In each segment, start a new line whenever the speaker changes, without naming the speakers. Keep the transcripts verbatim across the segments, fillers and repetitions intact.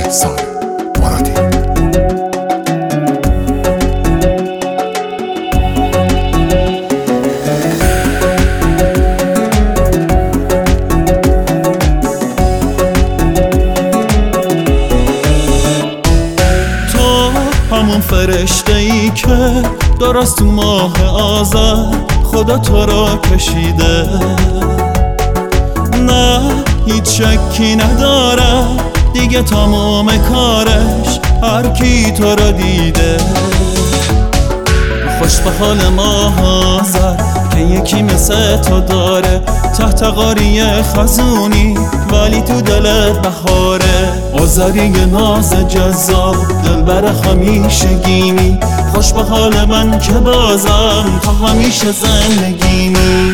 احسان مرادی.
تو همون فرشته ای که درست تو ماه آذر خدا تو را کشیده، نه هیچ شکی نداره دیگه تمام کارش هر کی تو را دیده. خوش به حال ماه آذر که یکی مثل تو داره، تحت قاریه خزونی ولی تو دلت بهاره. آذری ناز جذاب دلبر همیشگیمی، خوش به حال من که بازم تا همیشه زندگیمی.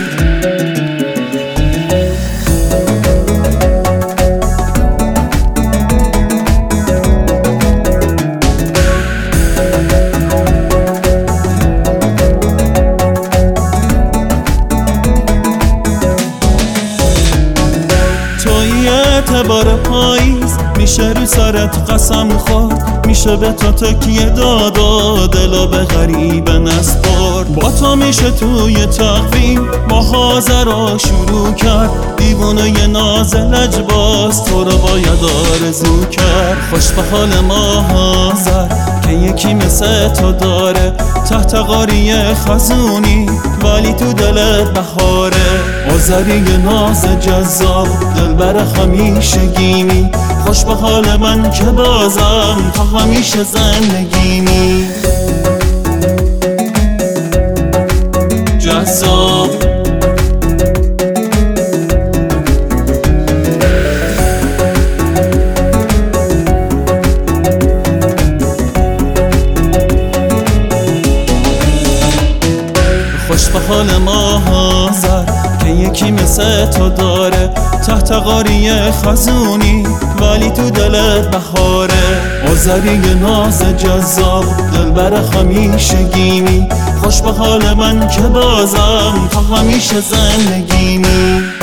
اعتبار پاییز میشه رو سرت قسم خورد، میشه به تو تکیه داد و دلا به غریب نسپرد. با تو میشه توی تقویم ماه آذر را شروع کرد، دیوونه ی ناز لجباز تو رو باید آرزو کرد. خوش به حال ماه آذر که یکی مثل تو داره، تحت قاریه خزونی ولی تو دلت بهاره. آذری ناز جذاب دلبر همیشگیمی، خوش به حال من که بازم تا همیشه زندگیمی. جذاب خوش به حال ماه آذر که یکی مثل تو داره، تحت قاریه خزونی ولی تو دلت بهاره. آذری ناز جذاب دلبر همیشگیمی، خوش به حال من که بازم تا همیشه زندگیمی.